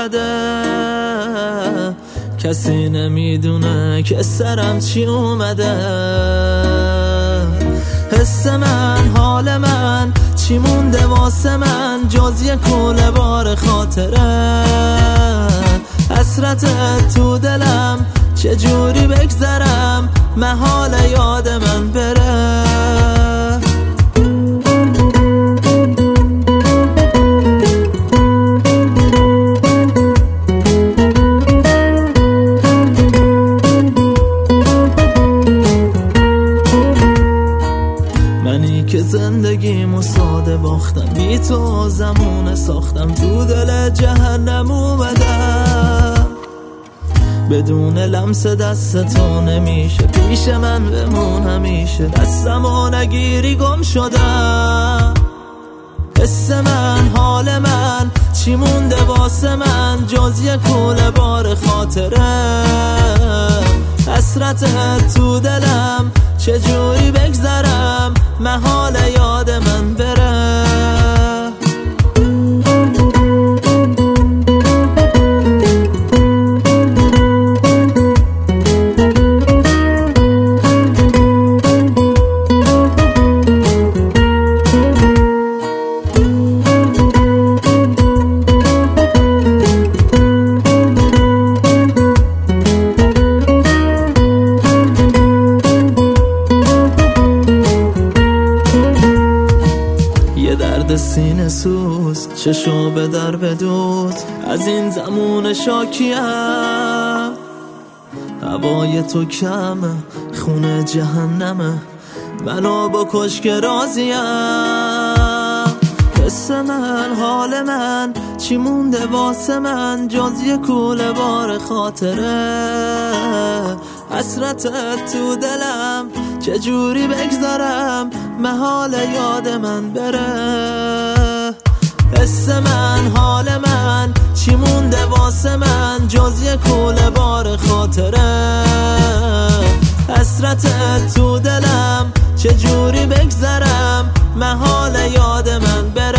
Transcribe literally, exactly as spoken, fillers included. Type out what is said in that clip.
اومده، کسی نمیدونه که سرم چی اومده. حس من، حال من، چی مونده واسه من جز یه کوله بار خاطره. حسرتت تو دلم چجوری بگذرم، محال یاد من بره. منی که زندگیمو ساده باختم، بی تو زمونه ساختم، تو دل جهنم اومدم. بدون لمس دست تو نمیشه پیش من بمون همیشه، دستمو نگیری گم شدم. حس من، حال من، چی مونده واسه من جز یه کوله بار خاطره. حسرتت تو دلم چجوری بگذرم، محال یاد من بره. درد سینه سوز چشو به در بدوز، از این زمون شاکیم. هوای تو کمه، خونه جهنمه، منو بکش که راضیم. حس من، حال من، چی مونده واسه من جز یه کوله بار خاطره. حسرتت تو دلم چجوری بگذارم، محال یاد من بره. حس من، حال من، چی مونده واسه من جز یه کوله بار خاطره. حسرتت تو دلم چجوری بگذارم، محال یاد من بره.